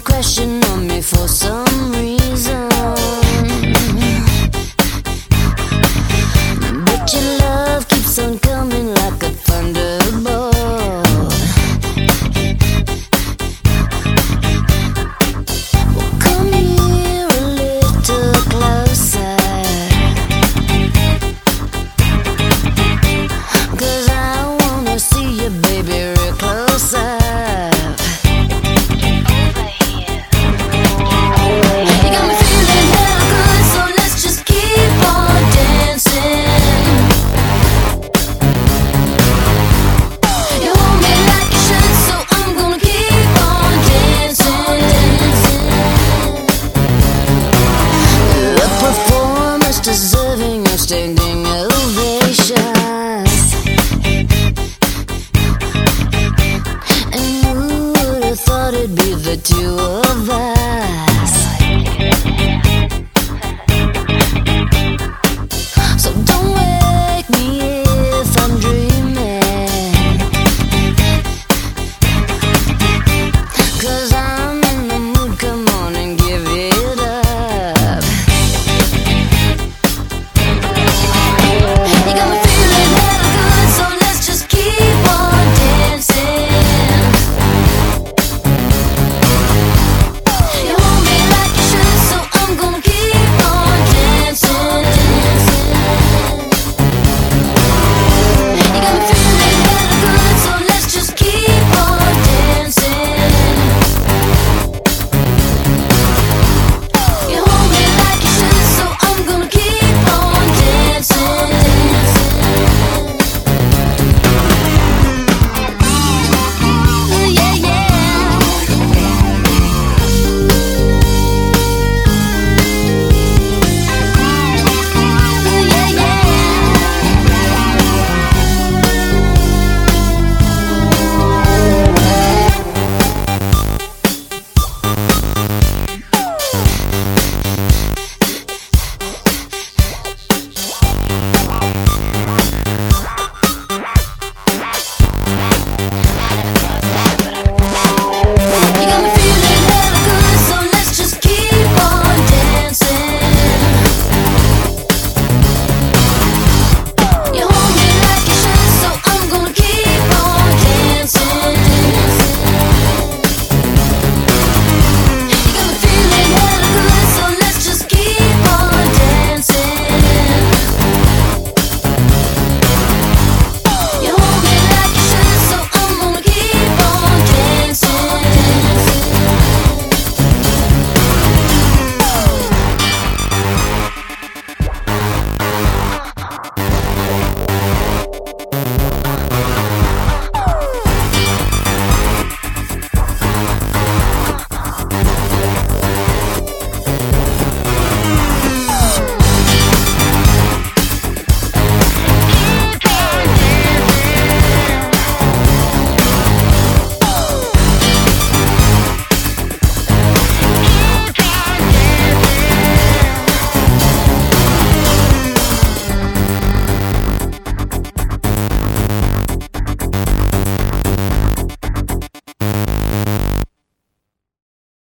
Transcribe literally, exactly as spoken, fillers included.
crashing on me for some reason, but your love keeps on coming like a thunderbolt. Well, come here a little closer, 'cause I wanna see you, baby, real close up. Deserving of standing ovations, and who would have thought it'd be the two of us?